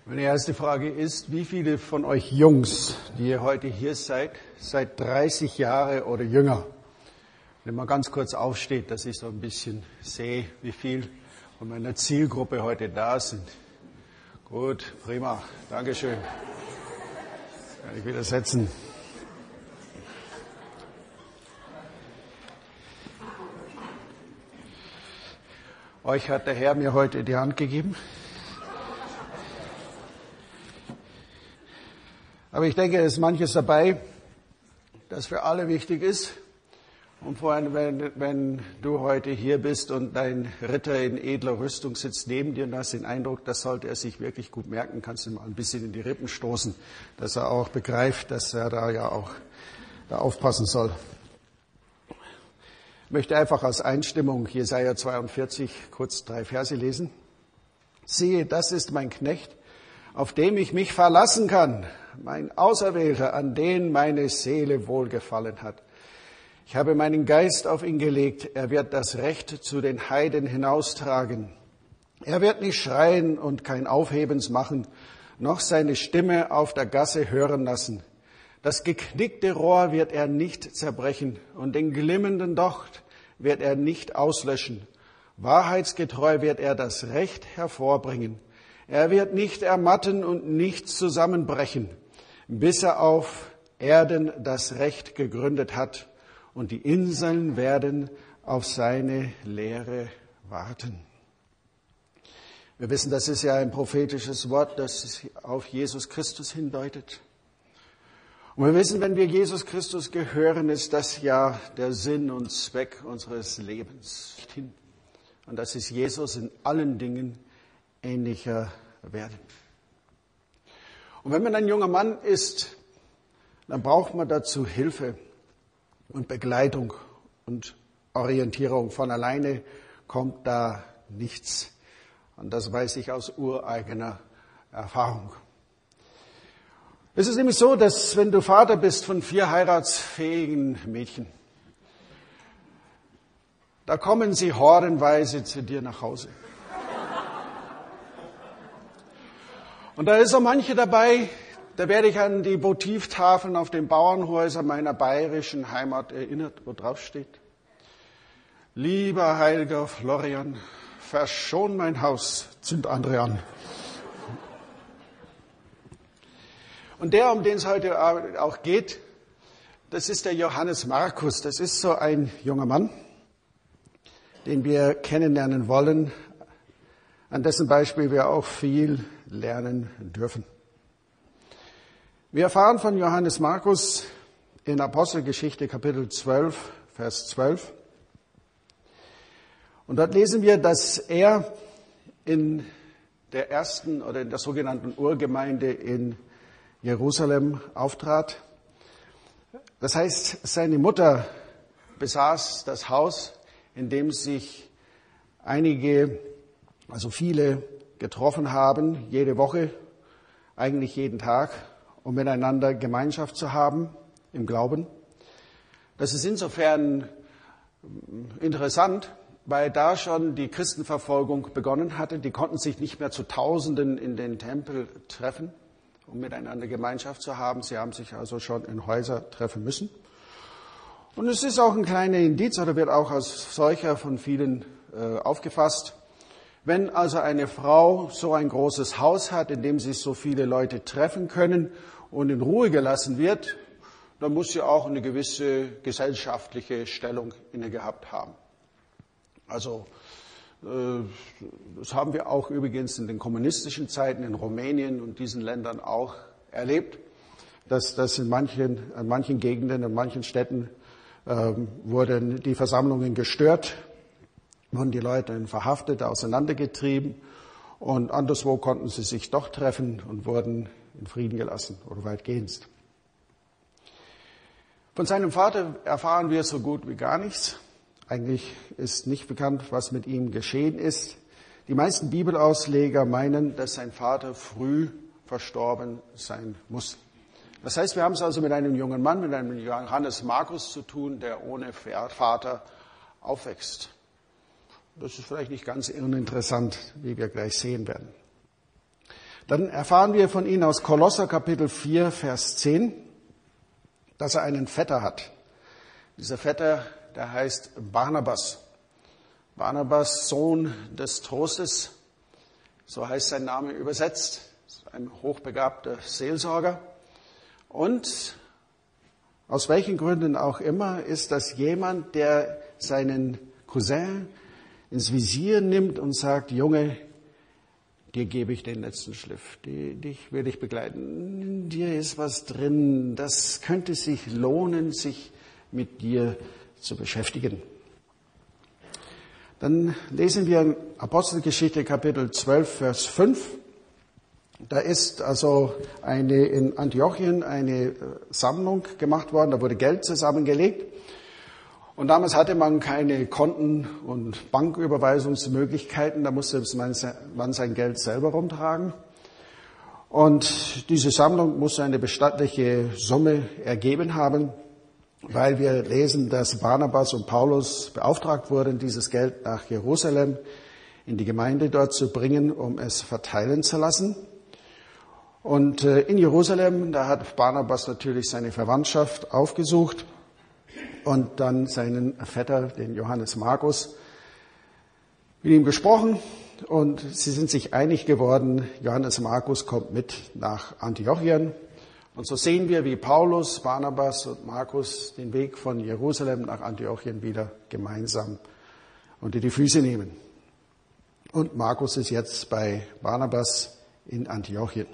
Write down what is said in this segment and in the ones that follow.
Meine erste Frage ist, wie viele von euch Jungs, die ihr heute hier seid, seit 30 Jahre oder jünger? Wenn man ganz kurz aufsteht, dass ich so ein bisschen sehe, wie viel von meiner Zielgruppe heute da sind. Gut, prima, Dankeschön. Kann ich wieder setzen. Euch hat der Herr mir heute die Hand gegeben. Aber ich denke, es ist manches dabei, das für alle wichtig ist. Und vor allem, wenn du heute hier bist und dein Ritter in edler Rüstung sitzt neben dir und hast den Eindruck, das sollte er sich wirklich gut merken, kannst du ihm mal ein bisschen in die Rippen stoßen, dass er auch begreift, dass er da ja auch da aufpassen soll. Ich möchte einfach als Einstimmung Jesaja 42 kurz 3 Verse lesen. Siehe, das ist mein Knecht, auf dem ich mich verlassen kann, mein Auserwählter, an den meine Seele wohlgefallen hat. Ich habe meinen Geist auf ihn gelegt, er wird das Recht zu den Heiden hinaustragen. Er wird nicht schreien und kein Aufhebens machen, noch seine Stimme auf der Gasse hören lassen. Das geknickte Rohr wird er nicht zerbrechen und den glimmenden Docht wird er nicht auslöschen. Wahrheitsgetreu wird er das Recht hervorbringen. Er wird nicht ermatten und nicht zusammenbrechen, bis er auf Erden das Recht gegründet hat, und die Inseln werden auf seine Lehre warten. Wir wissen, das ist ja ein prophetisches Wort, das auf Jesus Christus hindeutet. Und wir wissen, wenn wir Jesus Christus gehören, ist das ja der Sinn und Zweck unseres Lebens. Und das ist Jesus in allen Dingen ähnlicher werden. Und wenn man ein junger Mann ist, dann braucht man dazu Hilfe und Begleitung und Orientierung. Von alleine kommt da nichts. Und das weiß ich aus ureigener Erfahrung. Es ist nämlich so, dass wenn du Vater bist von 4 heiratsfähigen Mädchen, da kommen sie hordenweise zu dir nach Hause. Und da ist so manche dabei, da werde ich an die Votivtafeln auf den Bauernhäusern meiner bayerischen Heimat erinnert, wo drauf steht: Lieber heiliger Florian, verschon mein Haus, zünd andere an. Und der, um den es heute auch geht, das ist der Johannes Markus. Das ist so ein junger Mann, den wir kennenlernen wollen, an dessen Beispiel wir auch viel lernen dürfen. Wir erfahren von Johannes Markus in Apostelgeschichte Kapitel 12, Vers 12. Und dort lesen wir, dass er in der ersten oder in der sogenannten Urgemeinde in Jerusalem auftrat. Das heißt, seine Mutter besaß das Haus, in dem sich viele getroffen haben, jede Woche, eigentlich jeden Tag, um miteinander Gemeinschaft zu haben im Glauben. Das ist insofern interessant, weil da schon die Christenverfolgung begonnen hatte. Die konnten sich nicht mehr zu Tausenden in den Tempel treffen, um miteinander Gemeinschaft zu haben. Sie haben sich also schon in Häuser treffen müssen. Und es ist auch ein kleiner Indiz, oder wird auch als solcher von vielen aufgefasst. Wenn also eine Frau so ein großes Haus hat, in dem sich so viele Leute treffen können und in Ruhe gelassen wird, dann muss sie auch eine gewisse gesellschaftliche Stellung inne gehabt haben. Also das haben wir auch übrigens in den kommunistischen Zeiten in Rumänien und diesen Ländern auch erlebt, dass das an manchen Gegenden, in manchen Städten wurden die Versammlungen gestört, wurden die Leute verhaftet, auseinandergetrieben, und anderswo konnten sie sich doch treffen und wurden in Frieden gelassen oder weitgehend. Von seinem Vater erfahren wir so gut wie gar nichts. Eigentlich ist nicht bekannt, was mit ihm geschehen ist. Die meisten Bibelausleger meinen, dass sein Vater früh verstorben sein muss. Das heißt, wir haben es also mit einem jungen Mann, mit einem Johannes Markus zu tun, der ohne Vater aufwächst. Das ist vielleicht nicht ganz uninteressant, wie wir gleich sehen werden. Dann erfahren wir von ihm aus Kolosser Kapitel 4, Vers 10, dass er einen Vetter hat. Dieser Vetter, der heißt Barnabas. Barnabas, Sohn des Trostes, so heißt sein Name übersetzt. Ein hochbegabter Seelsorger. Und aus welchen Gründen auch immer ist das jemand, der seinen Cousin ins Visier nimmt und sagt, Junge, dir gebe ich den letzten Schliff, dich will ich begleiten. In dir ist was drin, das könnte sich lohnen, sich mit dir zu beschäftigen. Dann lesen wir in Apostelgeschichte Kapitel 12, Vers 5. Da ist also in Antiochien eine Sammlung gemacht worden, da wurde Geld zusammengelegt. Und damals hatte man keine Konten- und Banküberweisungsmöglichkeiten, da musste man sein Geld selber rumtragen. Und diese Sammlung musste eine bestattliche Summe ergeben haben, weil wir lesen, dass Barnabas und Paulus beauftragt wurden, dieses Geld nach Jerusalem in die Gemeinde dort zu bringen, um es verteilen zu lassen. Und in Jerusalem, da hat Barnabas natürlich seine Verwandtschaft aufgesucht und dann seinen Vetter, den Johannes Markus, mit ihm gesprochen. Und sie sind sich einig geworden, Johannes Markus kommt mit nach Antiochien. Und so sehen wir, wie Paulus, Barnabas und Markus den Weg von Jerusalem nach Antiochien wieder gemeinsam unter die Füße nehmen. Und Markus ist jetzt bei Barnabas in Antiochien.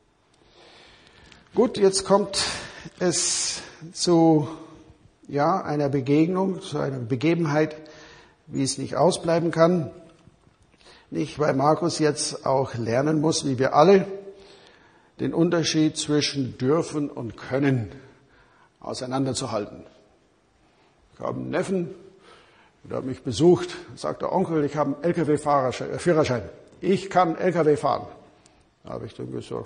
Gut, jetzt kommt es zu einer Begegnung, zu einer Begebenheit, wie es nicht ausbleiben kann. Nicht, weil Markus jetzt auch lernen muss, wie wir alle, den Unterschied zwischen dürfen und können auseinanderzuhalten. Ich habe einen Neffen, der hat mich besucht, sagt der Onkel, ich habe einen LKW-Führerschein. Ich kann LKW fahren. Da habe ich dann gesagt,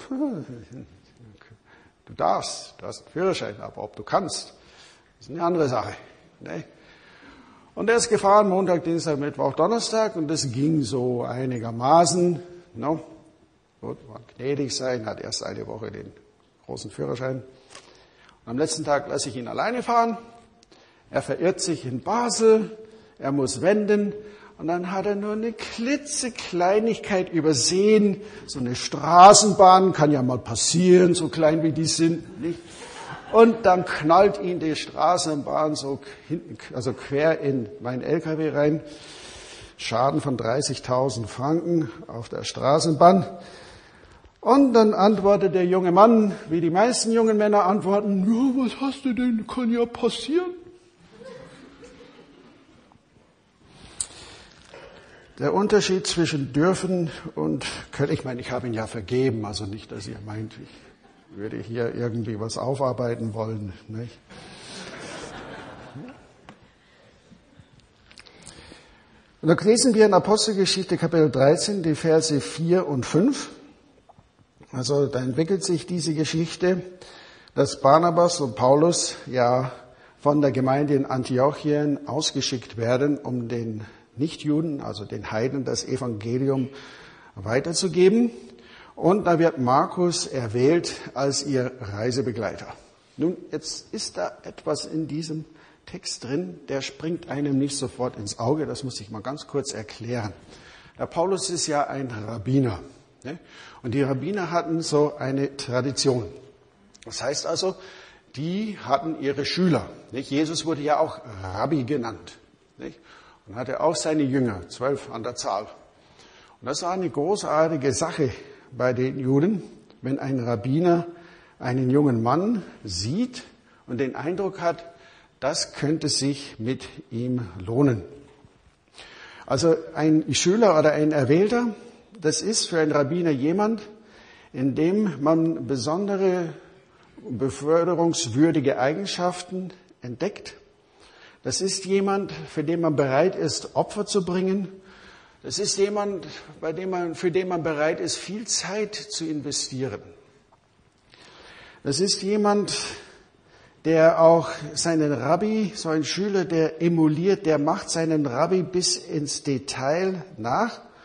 du hast einen Führerschein, aber ob du kannst, ist eine andere Sache. Ne? Und er ist gefahren Montag, Dienstag, Mittwoch, Donnerstag und das ging so einigermaßen. No? Gut, man gnädig sein, hat erst eine Woche den großen Führerschein. Und am letzten Tag lasse ich ihn alleine fahren. Er verirrt sich in Basel, er muss wenden und dann hat er nur eine klitzekleinigkeit übersehen. So eine Straßenbahn kann ja mal passieren, so klein wie die sind, nicht? Und dann knallt ihn die Straßenbahn so hinten, also quer in mein LKW rein. Schaden von 30.000 Franken auf der Straßenbahn. Und dann antwortet der junge Mann, wie die meisten jungen Männer antworten, ja, was hast du denn, kann ja passieren. Der Unterschied zwischen dürfen und können, ich meine, ich habe ihn ja vergeben, also nicht, dass ihr meint, ich würde hier irgendwie was aufarbeiten wollen, nicht? Und dann lesen wir in Apostelgeschichte Kapitel 13 die Verse 4 und 5. Also da entwickelt sich diese Geschichte, dass Barnabas und Paulus ja von der Gemeinde in Antiochien ausgeschickt werden, um den Nichtjuden, also den Heiden, das Evangelium weiterzugeben. Und da wird Markus erwählt als ihr Reisebegleiter. Nun, jetzt ist da etwas in diesem Text drin, der springt einem nicht sofort ins Auge, das muss ich mal ganz kurz erklären. Der Paulus ist ja ein Rabbiner, ne? Und die Rabbiner hatten so eine Tradition. Das heißt also, die hatten ihre Schüler. Nicht? Jesus wurde ja auch Rabbi genannt, nicht? Und hatte auch seine Jünger, 12 an der Zahl. Und das war eine großartige Sache bei den Juden, wenn ein Rabbiner einen jungen Mann sieht und den Eindruck hat, das könnte sich mit ihm lohnen. Also ein Schüler oder ein Erwählter, das ist für einen Rabbiner jemand, in dem man besondere beförderungswürdige Eigenschaften entdeckt. Das ist jemand, für den man bereit ist, Opfer zu bringen. Das ist jemand, für den man bereit ist, viel Zeit zu investieren. Das ist jemand, der auch seinen Rabbi, so ein Schüler, der emuliert, der macht seinen Rabbi bis ins Detail nach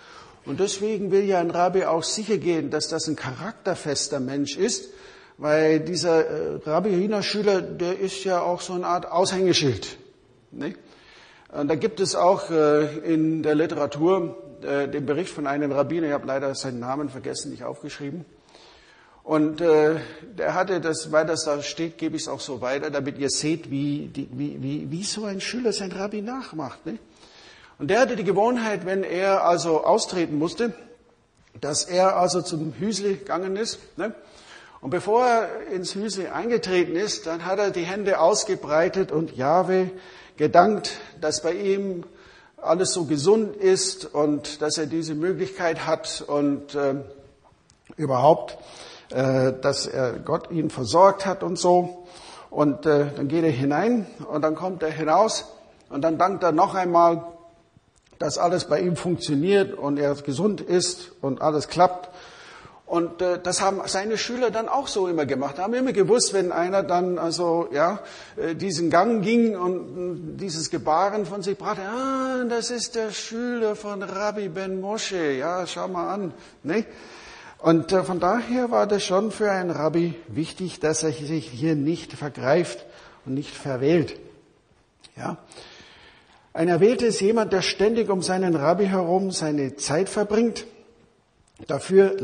Und deswegen will ja ein Rabbi auch sicher gehen, dass das ein charakterfester Mensch ist, weil dieser Rabbinerschüler, der ist ja auch so eine Art Aushängeschild. Nicht? Und da gibt es auch in der Literatur den Bericht von einem Rabbiner, ich habe leider seinen Namen vergessen, nicht aufgeschrieben. Und der hatte das, weil das da steht, gebe ich es auch so weiter, damit ihr seht, wie so ein Schüler sein Rabbi nachmacht. Ne? Und der hatte die Gewohnheit, wenn er also austreten musste, dass er also zum Hüsli gegangen ist. Ne? Und bevor er ins Hüsli eingetreten ist, dann hat er die Hände ausgebreitet und Jahwe gedankt, dass bei ihm alles so gesund ist und dass er diese Möglichkeit hat und überhaupt, dass er Gott ihn versorgt hat und so. Und dann geht er hinein und dann kommt er hinaus und dann dankt er noch einmal, dass alles bei ihm funktioniert und er gesund ist und alles klappt. Und das haben seine Schüler dann auch so immer gemacht. Haben immer gewusst, wenn einer dann also diesen Gang ging und dieses Gebaren von sich brachte, das ist der Schüler von Rabbi Ben Moshe, ja, schau mal an, ne? Und von daher war das schon für einen Rabbi wichtig, dass er sich hier nicht vergreift und nicht verwählt. Ja. Ein Erwählter ist jemand, der ständig um seinen Rabbi herum seine Zeit verbringt. Dafür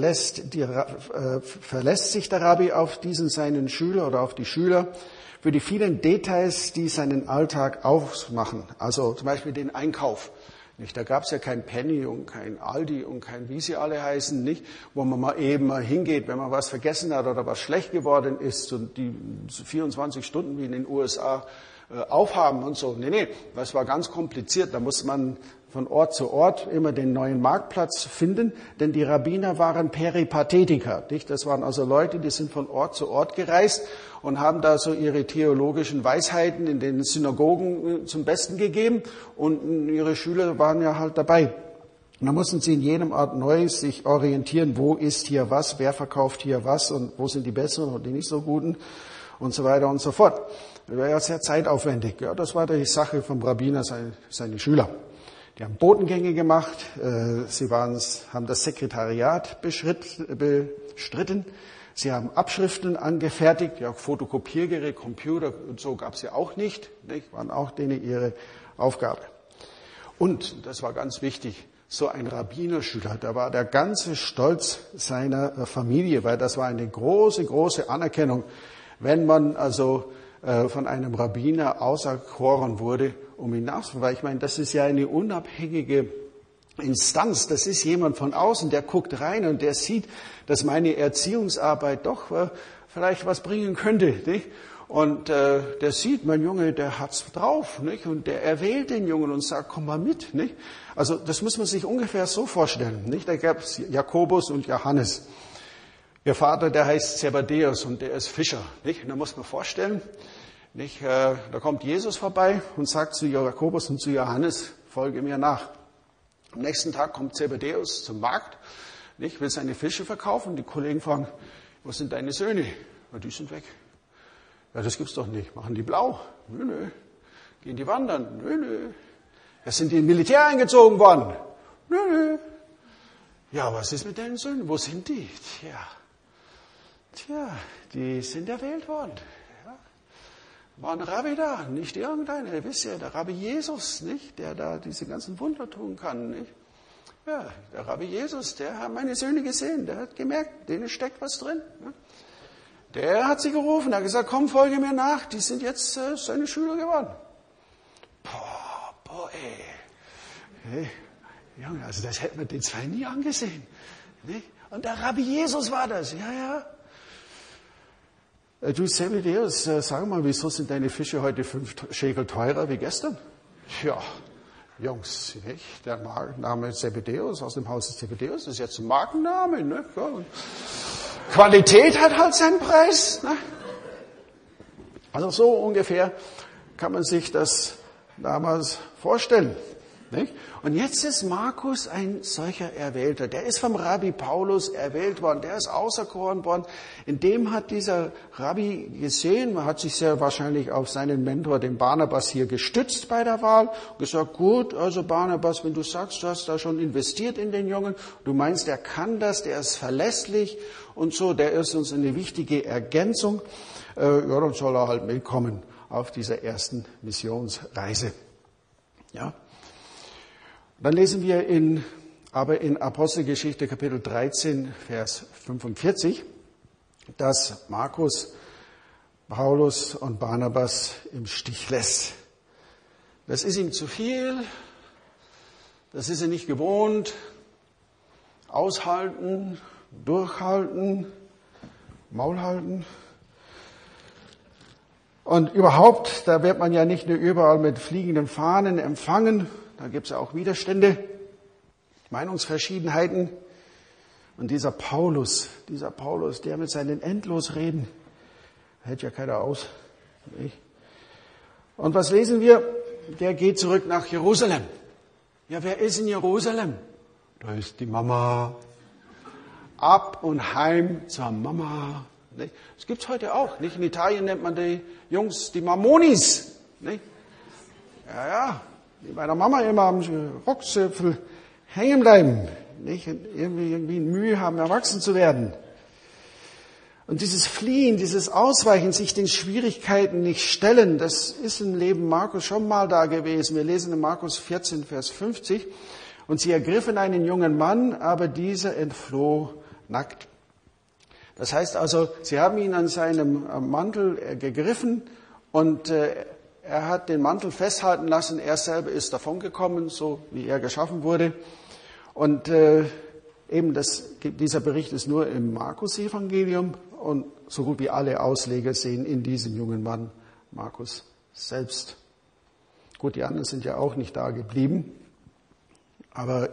verlässt sich der Rabbi auf diesen seinen Schüler oder auf die Schüler für die vielen Details, die seinen Alltag ausmachen. Also zum Beispiel den Einkauf. Nicht? Da gab es ja kein Penny und kein Aldi und kein wie sie alle heißen, nicht, wo man mal eben mal hingeht, wenn man was vergessen hat oder was schlecht geworden ist und die 24 Stunden wie in den USA aufhaben und so. Nee, das war ganz kompliziert. Da muss man von Ort zu Ort immer den neuen Marktplatz finden, denn die Rabbiner waren Peripathetiker. Nicht? Das waren also Leute, die sind von Ort zu Ort gereist und haben da so ihre theologischen Weisheiten in den Synagogen zum Besten gegeben und ihre Schüler waren ja halt dabei. Und da mussten sie in jedem Ort neu sich orientieren, wo ist hier was, wer verkauft hier was und wo sind die besseren und die nicht so guten und so weiter und so fort. Das war ja sehr zeitaufwendig. Ja, das war die Sache vom Rabbiner, seine Schüler. Die haben Botengänge gemacht, sie haben das Sekretariat bestritten, sie haben Abschriften angefertigt, ja, Fotokopiergeräte, Computer und so gab es ja auch nicht, waren auch denen ihre Aufgabe. Und, das war ganz wichtig, so ein Rabbinerschüler, da war der ganze Stolz seiner Familie, weil das war eine große, große Anerkennung, wenn man also von einem Rabbiner auserkoren wurde, um ihn nachzufolgen. Weil ich meine, das ist ja eine unabhängige Instanz. Das ist jemand von außen, der guckt rein und der sieht, dass meine Erziehungsarbeit doch vielleicht was bringen könnte. Nicht? Und der sieht, mein Junge, der hat's drauf. Nicht? Und der erwählt den Jungen und sagt, komm mal mit. Nicht? Also das muss man sich ungefähr so vorstellen. Nicht? Da gab es Jakobus und Johannes. Ihr Vater, der heißt Zebedäus und der ist Fischer. Nicht? Und da muss man vorstellen, nicht? Da kommt Jesus vorbei und sagt zu Jakobus und zu Johannes, folge mir nach. Am nächsten Tag kommt Zebedäus zum Markt, nicht? Will seine Fische verkaufen. Die Kollegen fragen, wo sind deine Söhne? Ja, die sind weg. Ja, das gibt's doch nicht. Machen die blau? Nö. Gehen die wandern? Nö. Ja, sind die in Militär eingezogen worden? Nö. Ja, was ist mit deinen Söhnen? Wo sind die? Tja, die sind erwählt worden. Ja. War ein Rabbi da, nicht irgendeiner. Ihr wisst ja, der Rabbi Jesus, nicht? Der da diese ganzen Wunder tun kann. Nicht? Ja, der Rabbi Jesus, der hat meine Söhne gesehen. Der hat gemerkt, denen steckt was drin. Ne? Der hat sie gerufen, hat gesagt, komm, folge mir nach. Die sind jetzt seine Schüler geworden. Boah, ey. Hey, Junge, also das hätten wir den zwei nie angesehen. Nicht? Und der Rabbi Jesus war das. Ja. Du Zebedäus, sag mal, wieso sind deine Fische heute 5 Schekel teurer wie gestern? Ja, Jungs, nicht? Der Name Zebedäus aus dem Haus Zebedäus ist jetzt ein Markenname. Ne? Ja. Qualität hat halt seinen Preis. Ne? Also so ungefähr kann man sich das damals vorstellen. Nicht? Und jetzt ist Markus ein solcher Erwählter. Der ist vom Rabbi Paulus erwählt worden. Der ist auserkoren worden. In dem hat dieser Rabbi gesehen, man hat sich sehr wahrscheinlich auf seinen Mentor, den Barnabas, hier gestützt bei der Wahl. Und gesagt, gut, also Barnabas, wenn du sagst, du hast da schon investiert in den Jungen, du meinst, der kann das, der ist verlässlich und so, der ist uns eine wichtige Ergänzung, ja, dann soll er halt mitkommen auf dieser ersten Missionsreise. Ja. Dann lesen wir in Apostelgeschichte Kapitel 13, Vers 45, dass Markus Paulus und Barnabas im Stich lässt. Das ist ihm zu viel, das ist er nicht gewohnt. Aushalten, durchhalten, Maul halten. Und überhaupt, da wird man ja nicht nur überall mit fliegenden Fahnen empfangen, da gibt es ja auch Widerstände, Meinungsverschiedenheiten. Und dieser Paulus, der mit seinen Endlosreden, hält ja keiner aus. Nicht? Und was lesen wir? Der geht zurück nach Jerusalem. Ja, wer ist in Jerusalem? Da ist die Mama. Ab und heim zur Mama. Nicht? Das gibt's heute auch. Nicht? In Italien nennt man die Jungs die Mamonis. Nicht? Ja, die bei der Mama immer am Rockzipfel hängen bleiben. Nicht? Und irgendwie Mühe haben, erwachsen zu werden. Und dieses Fliehen, dieses Ausweichen, sich den Schwierigkeiten nicht stellen, das ist im Leben Markus schon mal da gewesen. Wir lesen in Markus 14, Vers 50. Und sie ergriffen einen jungen Mann, aber dieser entfloh nackt. Das heißt also, sie haben ihn an seinem Mantel gegriffen und er hat den Mantel festhalten lassen. Er selber ist davongekommen, so wie er geschaffen wurde. Und dieser Bericht ist nur im Markus-Evangelium und so gut wie alle Ausleger sehen in diesem jungen Mann Markus selbst. Gut, die anderen sind ja auch nicht da geblieben, aber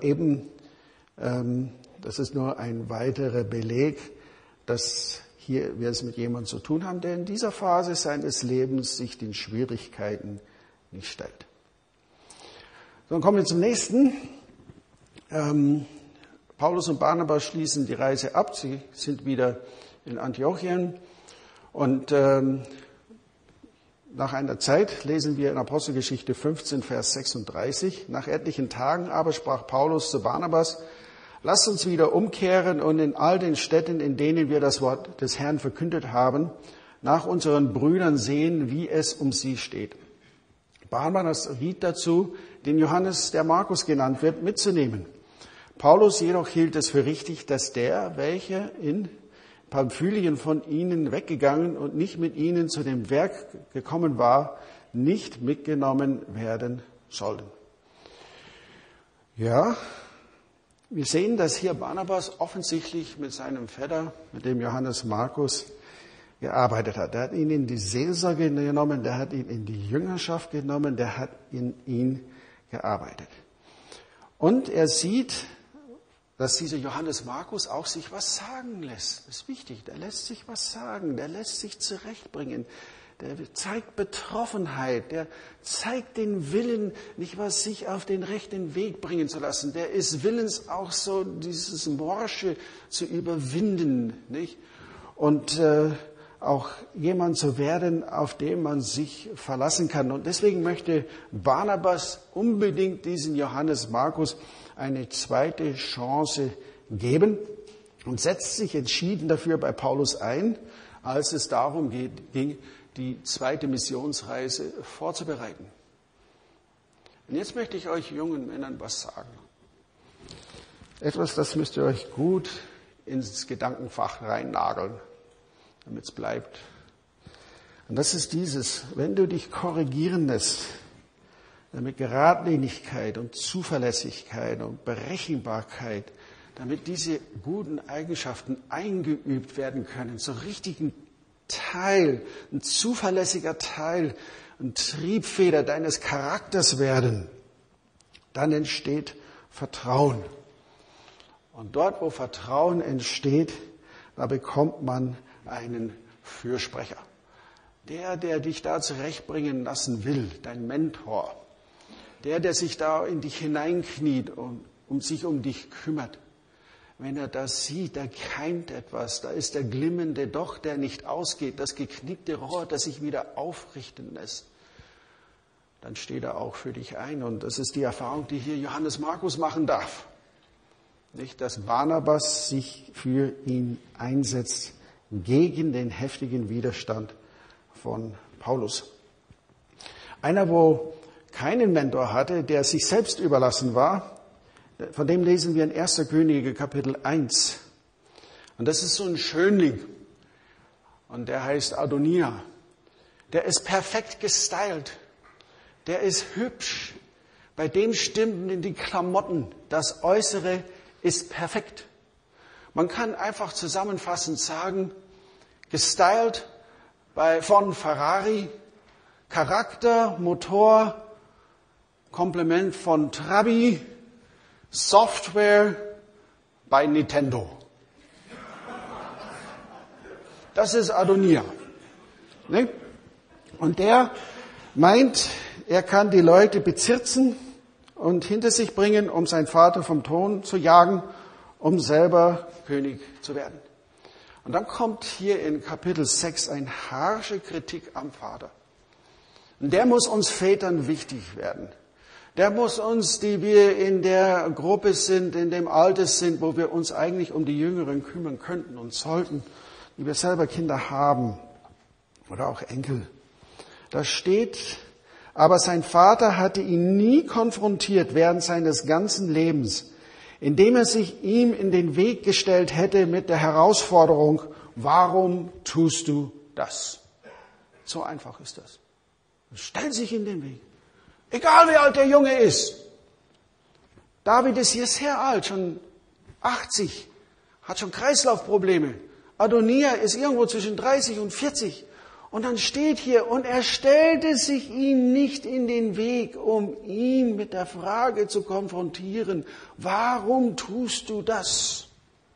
das ist nur ein weiterer Beleg, dass hier wir es mit jemandem zu tun haben, der in dieser Phase seines Lebens sich den Schwierigkeiten nicht stellt. So, dann kommen wir zum nächsten. Paulus und Barnabas schließen die Reise ab. Sie sind wieder in Antiochien. Und nach einer Zeit lesen wir in Apostelgeschichte 15, Vers 36. Nach etlichen Tagen aber sprach Paulus zu Barnabas: Lasst uns wieder umkehren und in all den Städten, in denen wir das Wort des Herrn verkündet haben, nach unseren Brüdern sehen, wie es um sie steht. Barnabas riet dazu, den Johannes, der Markus genannt wird, mitzunehmen. Paulus jedoch hielt es für richtig, dass der, welcher in Pamphylien von ihnen weggegangen und nicht mit ihnen zu dem Werk gekommen war, nicht mitgenommen werden sollten. Ja, wir sehen, dass hier Barnabas offensichtlich mit seinem Vetter, mit dem Johannes Markus, gearbeitet hat. Der hat ihn in die Seelsorge genommen, der hat ihn in die Jüngerschaft genommen, der hat in ihn gearbeitet. Und er sieht, dass dieser Johannes Markus auch sich was sagen lässt. Das ist wichtig, der lässt sich was sagen, der lässt sich zurechtbringen. Der zeigt Betroffenheit, der zeigt den Willen, nicht was sich auf den rechten Weg bringen zu lassen. Der ist willens, auch so dieses Morsche zu überwinden, nicht? Und auch jemand zu werden, auf den man sich verlassen kann. Und deswegen möchte Barnabas unbedingt diesen Johannes Markus eine zweite Chance geben und setzt sich entschieden dafür bei Paulus ein, als es darum ging, die zweite Missionsreise vorzubereiten. Und jetzt möchte ich euch jungen Männern was sagen. Etwas, das müsst ihr euch gut ins Gedankenfach reinnageln, damit es bleibt. Und das ist dieses: Wenn du dich korrigieren lässt, damit Geradlinigkeit und Zuverlässigkeit und Berechenbarkeit, damit diese guten Eigenschaften eingeübt werden können, so richtigen Teil, ein zuverlässiger Teil, ein Triebfeder deines Charakters werden, dann entsteht Vertrauen. Und dort, wo Vertrauen entsteht, da bekommt man einen Fürsprecher. Der dich da zurechtbringen lassen will, dein Mentor, der sich da in dich hineinkniet und sich um dich kümmert, wenn er das sieht, da keimt etwas, da ist der glimmende Docht, der nicht ausgeht, das geknickte Rohr, das sich wieder aufrichten lässt, dann steht er auch für dich ein. Und das ist die Erfahrung, die hier Johannes Markus machen darf. Nicht, dass Barnabas sich für ihn einsetzt gegen den heftigen Widerstand von Paulus. Einer, wo keinen Mentor hatte, der sich selbst überlassen war, von dem lesen wir in 1. Könige Kapitel 1. Und das ist so ein Schönling. Und der heißt Adonia. Der ist perfekt gestylt. Der ist hübsch. Bei dem stimmen die Klamotten. Das Äußere ist perfekt. Man kann einfach zusammenfassend sagen, gestylt von Ferrari, Charakter, Motor, Komplement von Trabi, Software bei Nintendo. Das ist Adonia. Ne? Und der meint, er kann die Leute bezirzen und hinter sich bringen, um seinen Vater vom Thron zu jagen, um selber König zu werden. Und dann kommt hier in Kapitel 6 eine harsche Kritik am Vater. Und der muss uns Vätern wichtig werden. Der muss uns, die wir in der Gruppe sind, in dem Alter sind, wo wir uns eigentlich um die Jüngeren kümmern könnten und sollten, die wir selber Kinder haben oder auch Enkel. Da steht, aber sein Vater hatte ihn nie konfrontiert während seines ganzen Lebens, indem er sich ihm in den Weg gestellt hätte mit der Herausforderung, warum tust du das? So einfach ist das. Stell sich in den Weg. Egal wie alt der Junge ist. David ist hier sehr alt, schon 80, hat schon Kreislaufprobleme. Adonia ist irgendwo zwischen 30 und 40. Und dann steht hier, und er stellte sich ihm nicht in den Weg, um ihn mit der Frage zu konfrontieren, warum tust du das?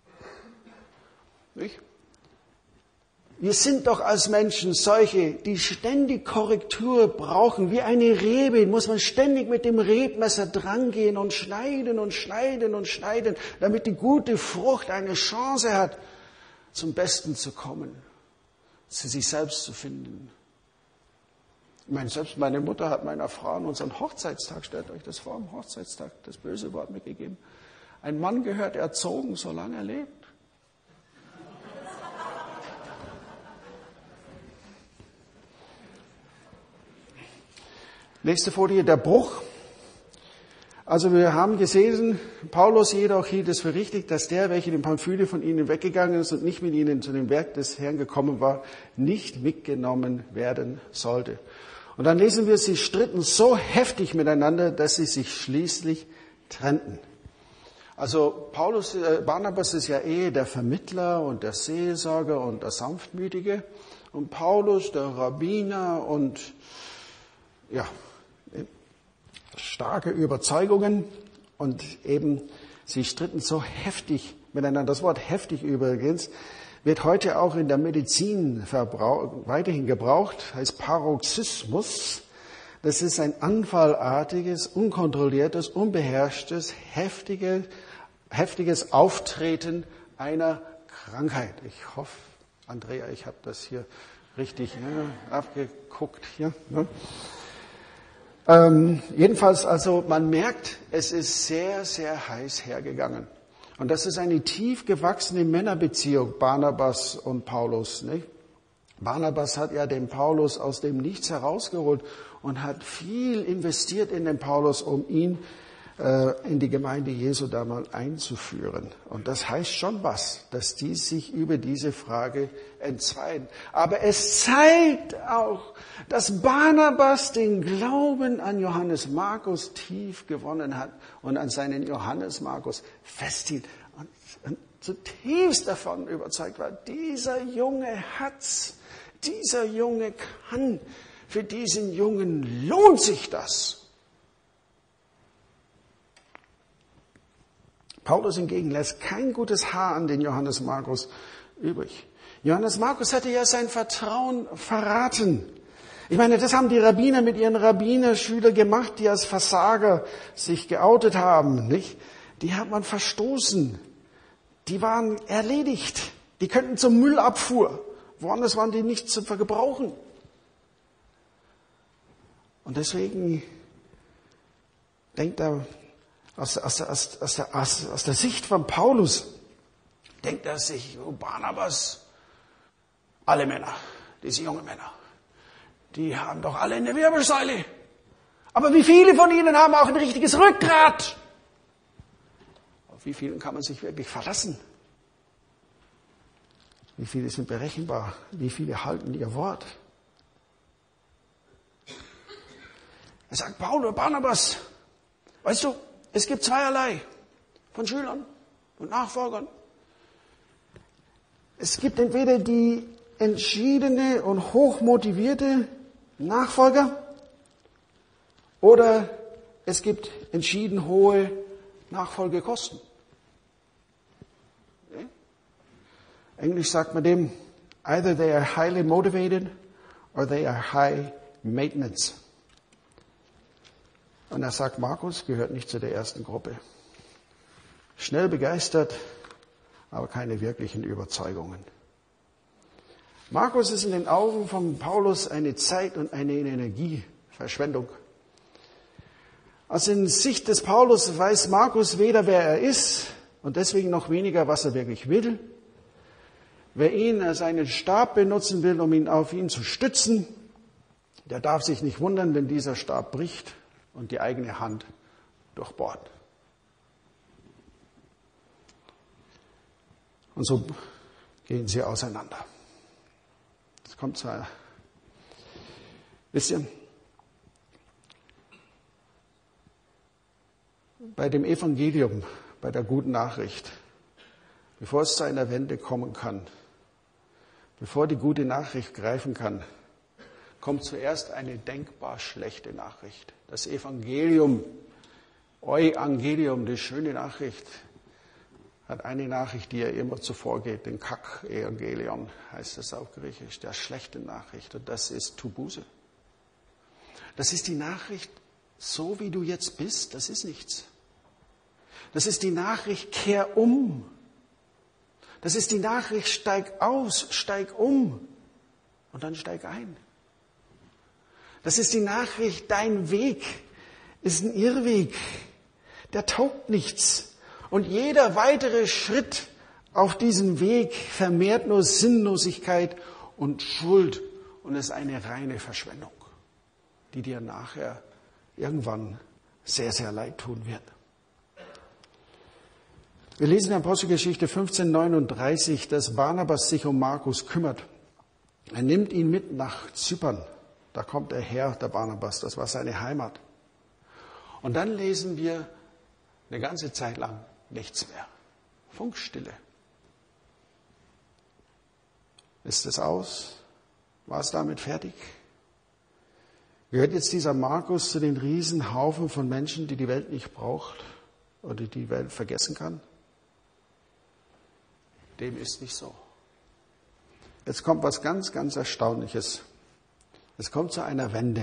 Nicht? Wir sind doch als Menschen solche, die ständig Korrektur brauchen. Wie eine Rebe muss man ständig mit dem Rebmesser drangehen und schneiden und schneiden und schneiden, damit die gute Frucht eine Chance hat, zum Besten zu kommen, zu sich selbst zu finden. Ich meine, selbst meine Mutter hat meiner Frau an unseren Hochzeitstag, stellt euch das vor, am Hochzeitstag, das böse Wort mitgegeben. Ein Mann gehört erzogen, solange er lebt. Nächste Folie, der Bruch. Also wir haben gesehen, Paulus jedoch hielt es für richtig, dass der, welcher in Pamphylia von ihnen weggegangen ist und nicht mit ihnen zu dem Werk des Herrn gekommen war, nicht mitgenommen werden sollte. Und dann lesen wir, sie stritten so heftig miteinander, dass sie sich schließlich trennten. Also Barnabas ist ja der Vermittler und der Seelsorger und der Sanftmütige. Und Paulus, der Rabbiner und ja, starke Überzeugungen und eben sie stritten so heftig miteinander. Das Wort heftig übrigens wird heute auch in der Medizin weiterhin gebraucht, heißt Paroxysmus. Das ist ein anfallartiges, unkontrolliertes, unbeherrschtes, heftiges Auftreten einer Krankheit. Ich hoffe, Andrea, ich habe das hier richtig abgeguckt hier. Ne? Jedenfalls, also man merkt, es ist sehr, sehr heiß hergegangen. Und das ist eine tief gewachsene Männerbeziehung, Barnabas und Paulus. Nicht? Barnabas hat ja den Paulus aus dem Nichts herausgeholt und hat viel investiert in den Paulus, um ihn in die Gemeinde Jesu da mal einzuführen. Und das heißt schon was, dass die sich über diese Frage entzweien. Aber es zeigt auch, dass Barnabas den Glauben an Johannes Markus tief gewonnen hat und an seinen Johannes Markus festhielt und zutiefst davon überzeugt war, dieser Junge hat's, dieser Junge kann, für diesen Jungen lohnt sich das. Paulus hingegen lässt kein gutes Haar an den Johannes Markus übrig. Johannes Markus hatte ja sein Vertrauen verraten. Ich meine, das haben die Rabbiner mit ihren Rabbinerschülern gemacht, die als Versager sich geoutet haben, nicht? Die hat man verstoßen. Die waren erledigt. Die könnten zur Müllabfuhr. Woanders waren die nicht zu gebrauchen. Und deswegen denkt er aus der Sicht von Paulus, denkt er sich, oh Barnabas, alle Männer, diese jungen Männer, die haben doch alle eine Wirbelsäule. Aber wie viele von ihnen haben auch ein richtiges Rückgrat? Auf wie vielen kann man sich wirklich verlassen? Wie viele sind berechenbar? Wie viele halten ihr Wort? Er sagt, Paulus, Barnabas, weißt du, es gibt zweierlei von Schülern und Nachfolgern. Es gibt entweder die entschiedene und hochmotivierte Nachfolger oder es gibt entschieden hohe Nachfolgekosten. Okay? Englisch sagt man dem, either they are highly motivated or they are high maintenance. Und er sagt, Markus gehört nicht zu der ersten Gruppe. Schnell begeistert, aber keine wirklichen Überzeugungen. Markus ist in den Augen von Paulus eine Zeit- und eine Energieverschwendung. Aus der Sicht des Paulus weiß Markus weder, wer er ist und deswegen noch weniger, was er wirklich will. Wer ihn als einen Stab benutzen will, um ihn auf ihn zu stützen, der darf sich nicht wundern, wenn dieser Stab bricht und die eigene Hand durchbohrt. Und so gehen sie auseinander. Es kommt zu einer, wisst ihr, bei dem Evangelium, bei der guten Nachricht, bevor es zu einer Wende kommen kann, bevor die gute Nachricht greifen kann, kommt zuerst eine denkbar schlechte Nachricht. Das Evangelium, Euangelium, die schöne Nachricht, hat eine Nachricht, die ja immer zuvor geht, den Kack-Evangelion heißt das auf Griechisch, der schlechte Nachricht. Und das ist tu Buße. Das ist die Nachricht, so wie du jetzt bist, das ist nichts. Das ist die Nachricht, kehr um. Das ist die Nachricht, steig aus, steig um und dann steig ein. Das ist die Nachricht, dein Weg ist ein Irrweg, der taugt nichts. Und jeder weitere Schritt auf diesem Weg vermehrt nur Sinnlosigkeit und Schuld und ist eine reine Verschwendung, die dir nachher irgendwann sehr, sehr leid tun wird. Wir lesen in Apostelgeschichte 15:39, dass Barnabas sich um Markus kümmert. Er nimmt ihn mit nach Zypern. Da kommt er her, der Barnabas, das war seine Heimat. Und dann lesen wir eine ganze Zeit lang nichts mehr. Funkstille. Ist es aus? War es damit fertig? Gehört jetzt dieser Markus zu den Riesenhaufen von Menschen, die die Welt nicht braucht oder die die Welt vergessen kann? Dem ist nicht so. Jetzt kommt was ganz, ganz Erstaunliches. Es kommt zu einer Wende.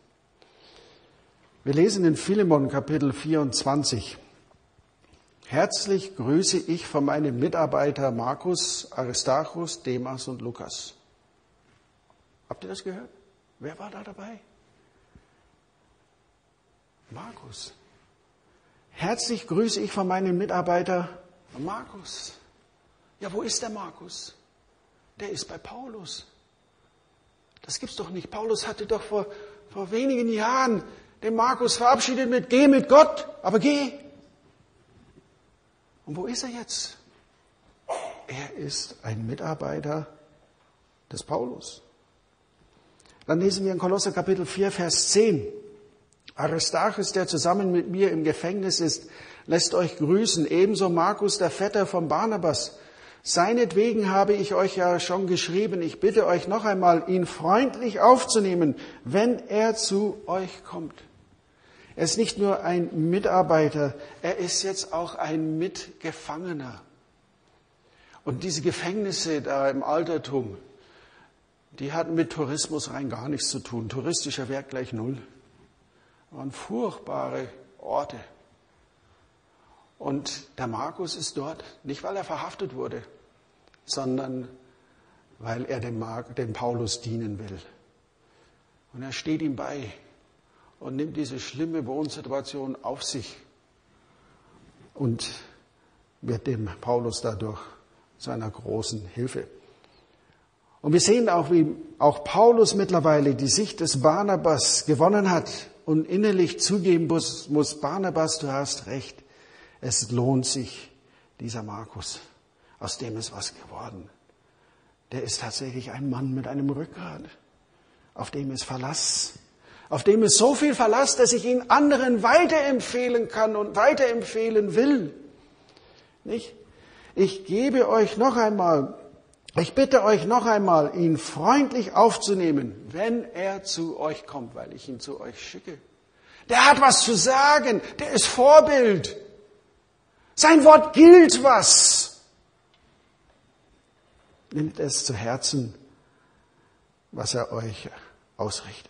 Wir lesen in Philemon Kapitel 24. Herzlich grüße ich von meinem Mitarbeiter Markus, Aristarchus, Demas und Lukas. Habt ihr das gehört? Wer war da dabei? Markus. Herzlich grüße ich von meinem Mitarbeiter Markus. Ja, wo ist der Markus? Der ist bei Paulus. Das gibt's doch nicht. Paulus hatte doch vor wenigen Jahren den Markus verabschiedet mit geh mit Gott, aber geh. Und wo ist er jetzt? Er ist ein Mitarbeiter des Paulus. Dann lesen wir in Kolosser Kapitel 4, Vers 10. Aristarchus, der zusammen mit mir im Gefängnis ist, lässt euch grüßen. Ebenso Markus, der Vetter von Barnabas. Seinetwegen habe ich euch ja schon geschrieben. Ich bitte euch noch einmal, ihn freundlich aufzunehmen, wenn er zu euch kommt. Er ist nicht nur ein Mitarbeiter, er ist jetzt auch ein Mitgefangener. Und diese Gefängnisse da im Altertum, die hatten mit Tourismus rein gar nichts zu tun. Touristischer Wert gleich 0. Das waren furchtbare Orte. Und der Markus ist dort, nicht weil er verhaftet wurde, sondern weil er dem Paulus dienen will. Und er steht ihm bei und nimmt diese schlimme Wohnsituation auf sich und wird dem Paulus dadurch zu einer großen Hilfe. Und wir sehen auch, wie auch Paulus mittlerweile die Sicht des Barnabas gewonnen hat und innerlich zugeben muss, Barnabas, du hast recht, es lohnt sich, dieser Markus, aus dem ist was geworden. Der ist tatsächlich ein Mann mit einem Rückgrat, auf dem ist Verlass, auf dem ist so viel Verlass, dass ich ihn anderen weiterempfehlen kann und weiterempfehlen will. Nicht? Ich bitte euch noch einmal, ihn freundlich aufzunehmen, wenn er zu euch kommt, weil ich ihn zu euch schicke. Der hat was zu sagen, der ist Vorbild. Sein Wort gilt was. Nehmt es zu Herzen, was er euch ausrichtet.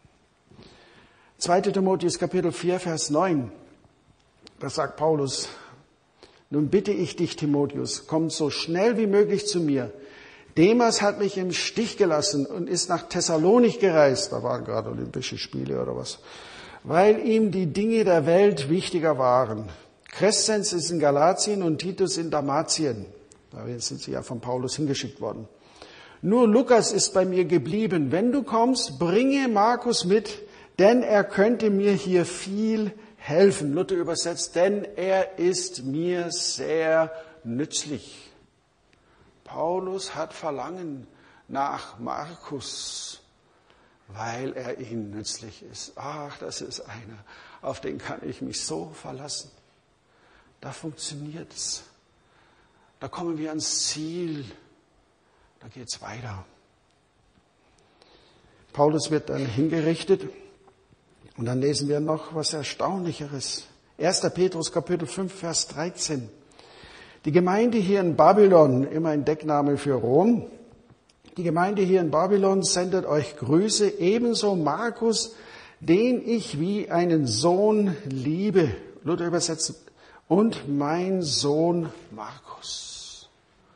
2. Timotheus Kapitel 4, Vers 9, da sagt Paulus, nun bitte ich dich, Timotheus, komm so schnell wie möglich zu mir. Demas hat mich im Stich gelassen und ist nach Thessalonik gereist, da waren gerade Olympische Spiele oder was, weil ihm die Dinge der Welt wichtiger waren. Crescens ist in Galatien und Titus in Dalmatien. Da sind sie ja von Paulus hingeschickt worden. Nur Lukas ist bei mir geblieben. Wenn du kommst, bringe Markus mit, denn er könnte mir hier viel helfen. Luther übersetzt, denn er ist mir sehr nützlich. Paulus hat Verlangen nach Markus, weil er ihm nützlich ist. Ach, das ist einer, auf den kann ich mich so verlassen. Da funktioniert es. Da kommen wir ans Ziel. Da geht es weiter. Paulus wird dann hingerichtet. Und dann lesen wir noch was Erstaunlicheres. 1. Petrus Kapitel 5, Vers 13. Die Gemeinde hier in Babylon, immer ein Deckname für Rom, die Gemeinde hier in Babylon sendet euch Grüße, ebenso Markus, den ich wie einen Sohn liebe. Luther übersetzt, und mein Sohn Markus.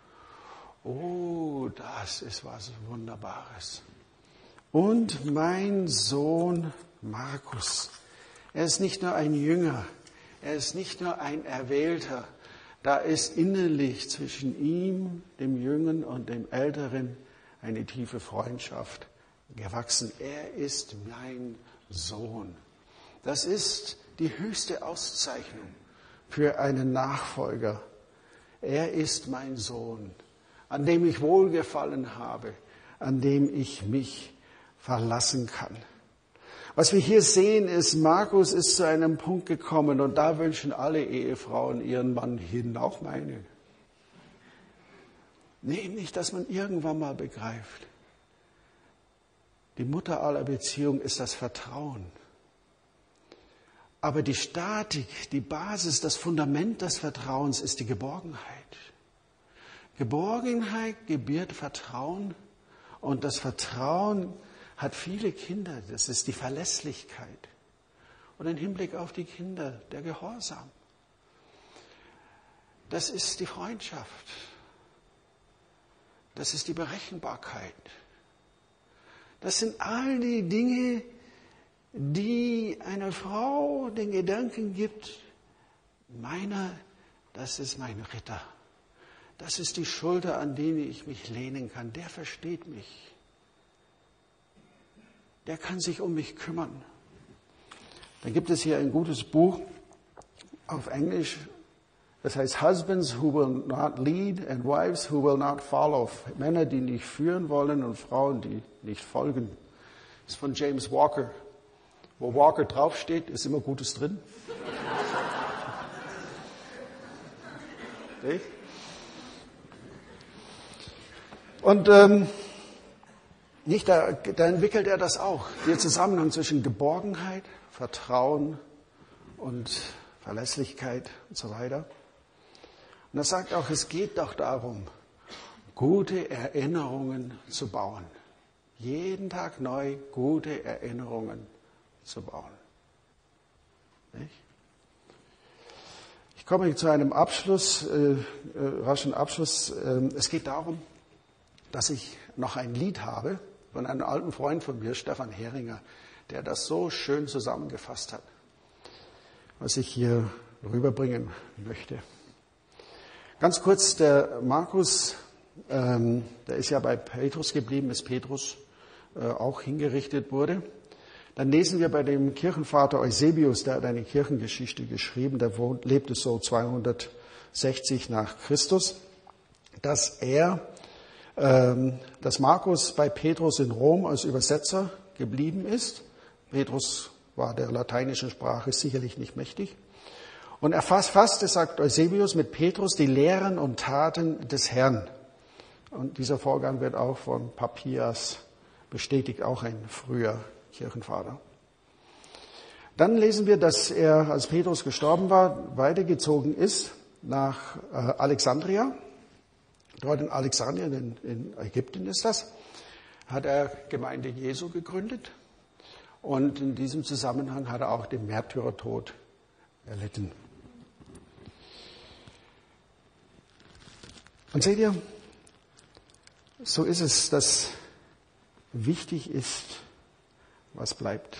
Oh, das ist was Wunderbares. Und mein Sohn Markus. Er ist nicht nur ein Jünger, er ist nicht nur ein Erwählter. Da ist innerlich zwischen ihm, dem Jüngeren und dem Älteren, eine tiefe Freundschaft gewachsen. Er ist mein Sohn. Das ist die höchste Auszeichnung für einen Nachfolger. Er ist mein Sohn, an dem ich Wohlgefallen habe, an dem ich mich verlassen kann. Was wir hier sehen ist, Markus ist zu einem Punkt gekommen und da wünschen alle Ehefrauen ihren Mann hin, auch meine. Nämlich, dass man irgendwann mal begreift, die Mutter aller Beziehungen ist das Vertrauen. Aber die Statik, die Basis, das Fundament des Vertrauens ist die Geborgenheit. Geborgenheit gebiert Vertrauen und das Vertrauen hat viele Kinder, das ist die Verlässlichkeit. Und im Hinblick auf die Kinder, der Gehorsam. Das ist die Freundschaft. Das ist die Berechenbarkeit. Das sind all die Dinge, die einer Frau den Gedanken gibt, das ist mein Ritter. Das ist die Schulter, an die ich mich lehnen kann. Der versteht mich. Der kann sich um mich kümmern. Dann gibt es hier ein gutes Buch auf Englisch. Das heißt Husbands who will not lead and wives who will not follow. Männer, die nicht führen wollen und Frauen, die nicht folgen. Das ist von James Walker. Wo Walker draufsteht, ist immer Gutes drin. Und da entwickelt er das auch, den Zusammenhang zwischen Geborgenheit, Vertrauen und Verlässlichkeit und so weiter. Und er sagt auch, es geht doch darum, gute Erinnerungen zu bauen. jeden Tag neu gute Erinnerungen zu bauen. Nicht? Ich komme zu einem raschen Abschluss. Es geht darum, dass ich noch ein Lied habe von einem alten Freund von mir, Stefan Heringer, der das so schön zusammengefasst hat, was ich hier rüberbringen möchte. Ganz kurz, der Markus, der ist ja bei Petrus geblieben, bis Petrus auch hingerichtet wurde. Dann lesen wir bei dem Kirchenvater Eusebius, der hat eine Kirchengeschichte geschrieben, der lebte so 260 nach Christus, dass Markus bei Petrus in Rom als Übersetzer geblieben ist. Petrus war der lateinischen Sprache sicherlich nicht mächtig. Und er fasste, sagt Eusebius, mit Petrus die Lehren und Taten des Herrn. Und dieser Vorgang wird auch von Papias bestätigt, auch ein früher Kirchenvater. Dann lesen wir, dass er, als Petrus gestorben war, weitergezogen ist nach Alexandria. Dort in Alexandrien, in Ägypten ist das, hat er Gemeinde Jesu gegründet. Und in diesem Zusammenhang hat er auch den Märtyrertod erlitten. Und seht ihr, so ist es, dass wichtig ist, was bleibt.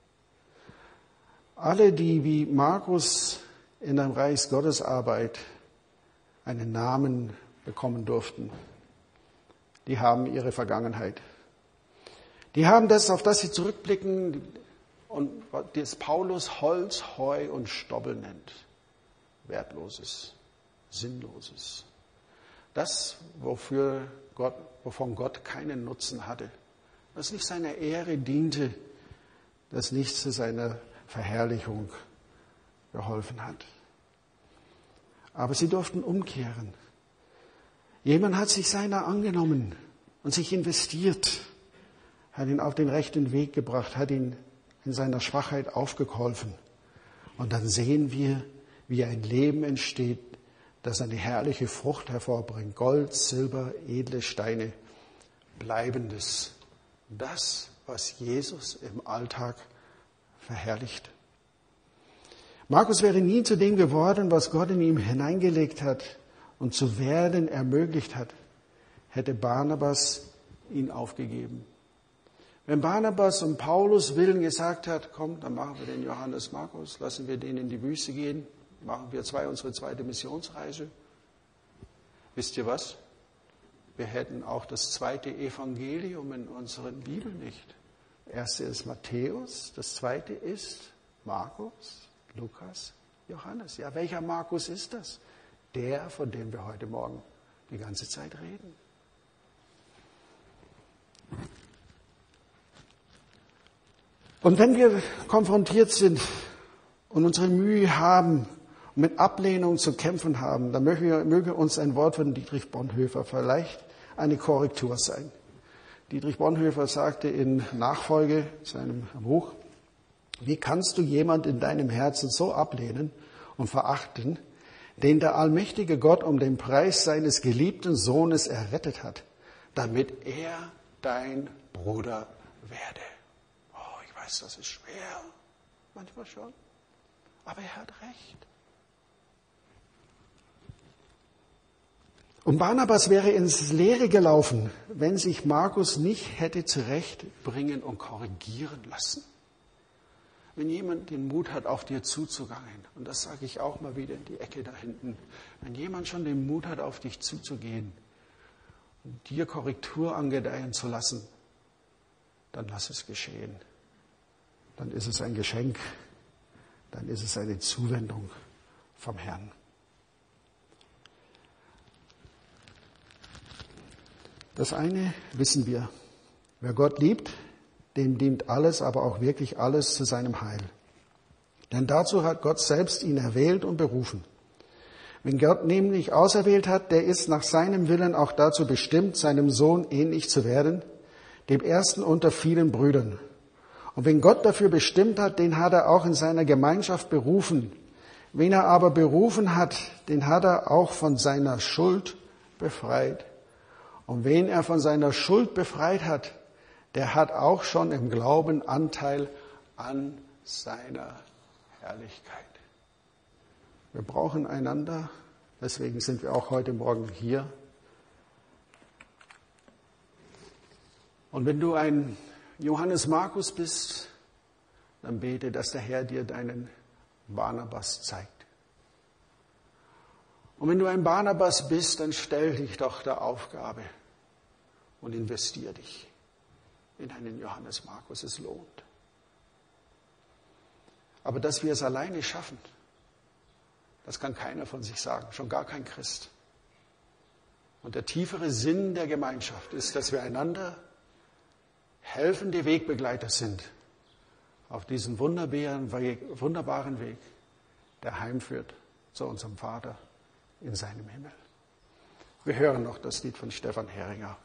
Alle, die wie Markus in der Reich Gottes Arbeit einen Namen bekommen durften, die haben ihre Vergangenheit. Die haben das, auf das sie zurückblicken und das Paulus Holz, Heu und Stoppel nennt. Wertloses, Sinnloses. Das, wovon Gott keinen Nutzen hatte. Das nicht seiner Ehre diente, das nicht zu seiner Verherrlichung geholfen hat. Aber sie durften umkehren. Jemand hat sich seiner angenommen und sich investiert, hat ihn auf den rechten Weg gebracht, hat ihn in seiner Schwachheit aufgeholfen. Und dann sehen wir, wie ein Leben entsteht, das eine herrliche Frucht hervorbringt. Gold, Silber, edle Steine, Bleibendes. Das, was Jesus im Alltag verherrlicht. Markus wäre nie zu dem geworden, was Gott in ihm hineingelegt hat und zu werden ermöglicht hat, hätte Barnabas ihn aufgegeben. Wenn Barnabas um Paulus willen gesagt hat, komm, dann machen wir den Johannes Markus, lassen wir den in die Wüste gehen, machen wir unsere zweite Missionsreise. Wisst ihr was? Wir hätten auch das zweite Evangelium in unseren Bibeln nicht. Das erste ist Matthäus, das zweite ist Markus, Lukas, Johannes. Ja, welcher Markus ist das? Der, von dem wir heute Morgen die ganze Zeit reden. Und wenn wir konfrontiert sind und unsere Mühe haben, mit Ablehnung zu kämpfen haben, dann möge uns ein Wort von Dietrich Bonhoeffer vielleicht eine Korrektur sein. Dietrich Bonhoeffer sagte in Nachfolge seinem Buch, wie kannst du jemand in deinem Herzen so ablehnen und verachten, den der allmächtige Gott um den Preis seines geliebten Sohnes errettet hat, damit er dein Bruder werde. Oh, ich weiß, das ist schwer, manchmal schon, aber er hat recht. Und Barnabas wäre ins Leere gelaufen, wenn sich Markus nicht hätte zurechtbringen und korrigieren lassen. Wenn jemand den Mut hat, auf dir zuzugehen, und das sage ich auch mal wieder in die Ecke da hinten, wenn jemand schon den Mut hat, auf dich zuzugehen und dir Korrektur angedeihen zu lassen, dann lass es geschehen. Dann ist es ein Geschenk, dann ist es eine Zuwendung vom Herrn. Das eine wissen wir. Wer Gott liebt, dem dient alles, aber auch wirklich alles zu seinem Heil. Denn dazu hat Gott selbst ihn erwählt und berufen. Wenn Gott nämlich auserwählt hat, der ist nach seinem Willen auch dazu bestimmt, seinem Sohn ähnlich zu werden, dem Ersten unter vielen Brüdern. Und wenn Gott dafür bestimmt hat, den hat er auch in seiner Gemeinschaft berufen. Wen er aber berufen hat, den hat er auch von seiner Schuld befreit. Und wen er von seiner Schuld befreit hat, der hat auch schon im Glauben Anteil an seiner Herrlichkeit. Wir brauchen einander, deswegen sind wir auch heute Morgen hier. Und wenn du ein Johannes Markus bist, dann bete, dass der Herr dir deinen Barnabas zeigt. Und wenn du ein Barnabas bist, dann stell dich doch der Aufgabe und investier dich in einen Johannes Markus. Es lohnt. Aber dass wir es alleine schaffen, das kann keiner von sich sagen, schon gar kein Christ. Und der tiefere Sinn der Gemeinschaft ist, dass wir einander helfende Wegbegleiter sind auf diesen wunderbaren Weg, der heimführt zu unserem Vater in seinem Himmel. Wir hören noch das Lied von Stefan Heringer.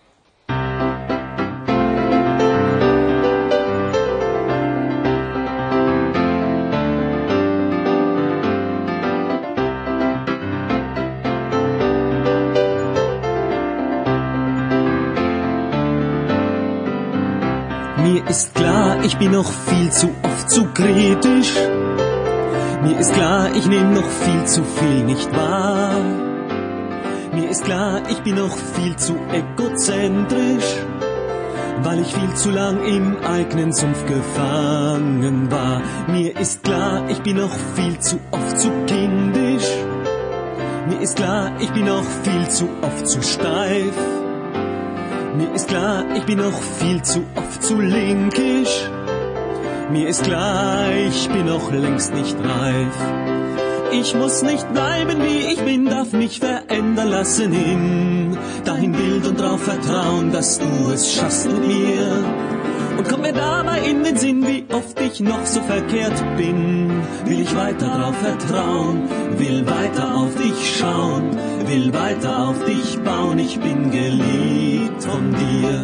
Mir ist klar, ich bin noch viel zu oft zu kritisch. Mir ist klar, ich nehme noch viel zu viel nicht wahr. Mir ist klar, ich bin noch viel zu egozentrisch, weil ich viel zu lang im eigenen Sumpf gefangen war. Mir ist klar, ich bin noch viel zu oft zu kindisch. Mir ist klar, ich bin noch viel zu oft zu steif. Mir ist klar, ich bin noch viel zu oft zu linkisch. Mir ist klar, ich bin noch längst nicht reif. Ich muss nicht bleiben, wie ich bin, darf mich verändern lassen in dein Bild und drauf vertrauen, dass du es schaffst mit mir. Und kommt mir dabei in den Sinn, wie oft ich noch so verkehrt bin, will ich weiter drauf vertrauen, will weiter auf dich schauen, will weiter auf dich bauen, ich bin geliebt von dir.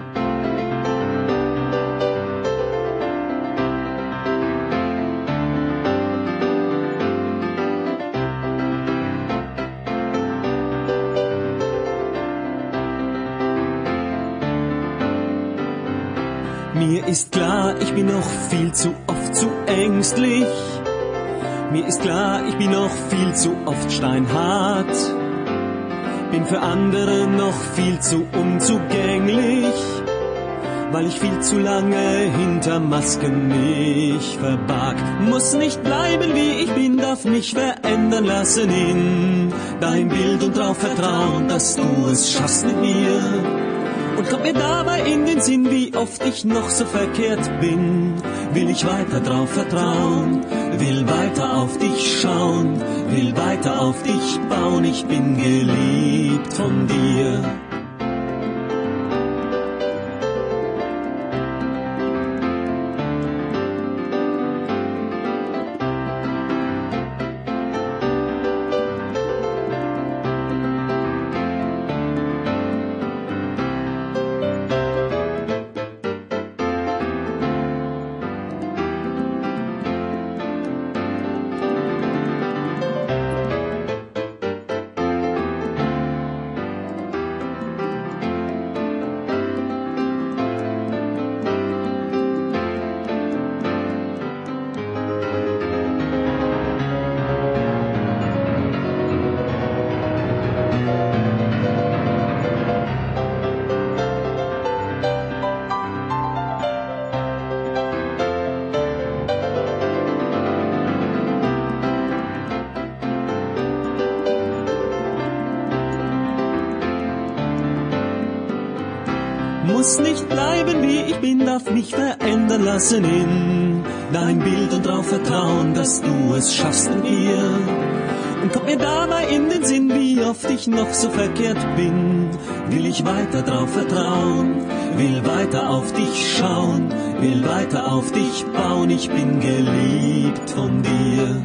Mir ist klar, ich bin noch viel zu oft zu ängstlich. Mir ist klar, ich bin noch viel zu oft steinhart. Bin für andere noch viel zu unzugänglich, weil ich viel zu lange hinter Masken mich verbarg. Muss nicht bleiben, wie ich bin, darf mich verändern lassen in dein Bild und drauf vertrauen, dass du es schaffst mit mir. Und kommt mir dabei in den Sinn, wie oft ich noch so verkehrt bin, will ich weiter drauf vertrauen, will weiter auf dich schauen, will weiter auf dich bauen, ich bin geliebt von dir. Muss nicht bleiben, wie ich bin, darf mich verändern lassen in dein Bild und drauf vertrauen, dass du es schaffst mit mir. Und kommt mir dabei in den Sinn, wie oft ich noch so verkehrt bin, will ich weiter drauf vertrauen, will weiter auf dich schauen, will weiter auf dich bauen, ich bin geliebt von dir.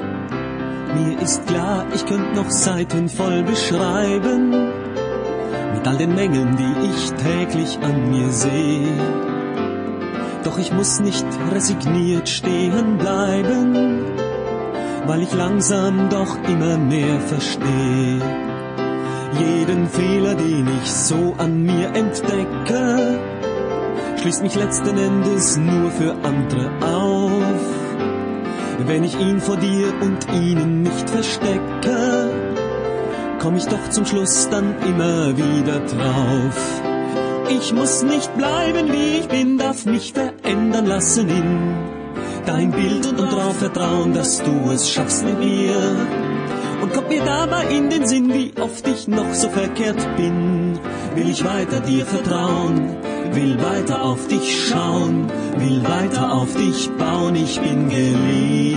Mir ist klar, ich könnte noch Seiten voll beschreiben, mit all den Mängeln, die ich täglich an mir sehe. Doch ich muss nicht resigniert stehen bleiben, weil ich langsam doch immer mehr verstehe. Jeden Fehler, den ich so an mir entdecke, schließt mich letzten Endes nur für andere auf. Wenn ich ihn vor dir und ihnen nicht verstecke, komm ich doch zum Schluss dann immer wieder drauf. Ich muss nicht bleiben, wie ich bin, darf mich verändern lassen in dein Bild und drauf vertrauen, dass du es schaffst mit mir. Und kommt mir dabei in den Sinn, wie oft ich noch so verkehrt bin, will ich weiter dir vertrauen, will weiter auf dich schauen, will weiter auf dich bauen, ich bin geliebt.